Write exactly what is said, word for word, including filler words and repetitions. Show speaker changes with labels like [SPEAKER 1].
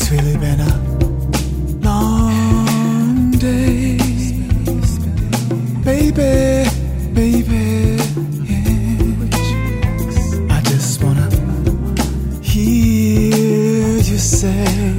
[SPEAKER 1] It's really been a long day, baby, baby, yeah. I just wanna hear you say